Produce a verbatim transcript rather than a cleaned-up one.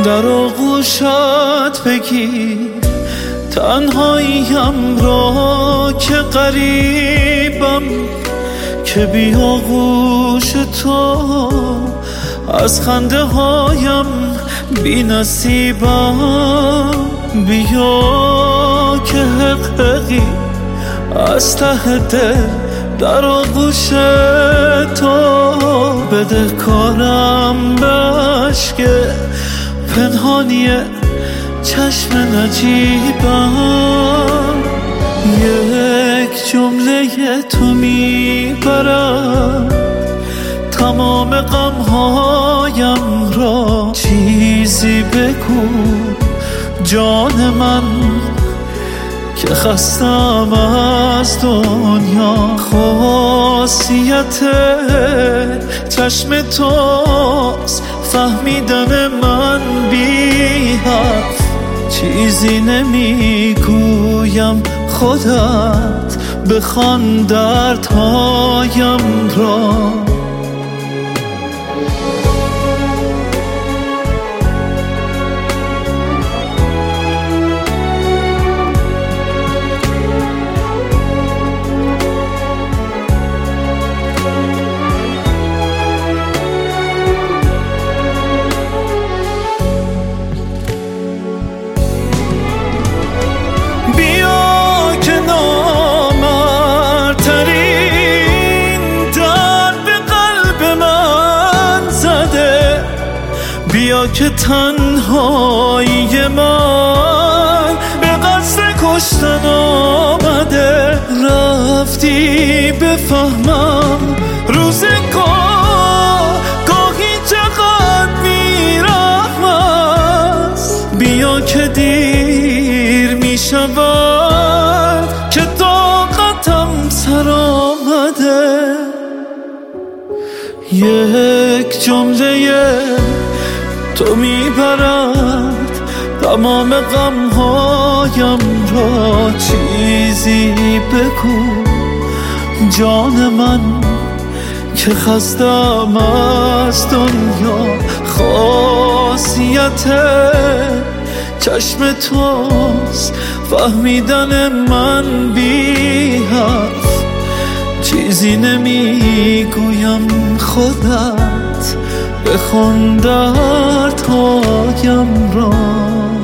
در آغوشت بگیر تنهاییم را که غریبم، که بی آغوش تو از خنده هایم بی نصیبم. بیا که حقیقی از ته دل در آغوش تو، بده کارم به عشق پنهانی چشم نجیبم. یک جمله تو میبرم تمام غمهایم را. چیزی بگو جان من که خستم از دنیا. خاصیت چشم توست فهمیدن من بی حرف. چیزی نمیگویم خودت بخوان دردهایم را. بیا که تنهایی من به قصد کشتن آمده. رفتی بفهمم روزگار گاهی چقدر بی‌رحم است. بیا که دیر می شود که طاقتم سر آمده. یک جمله تو میبرد تمام غمهایم را. چیزی بگو جان من که خستم از دنیا. خاصیت چشم توست فهمیدن من بی حرف. چیزی نمیگویم خودت بخون دردهایم را.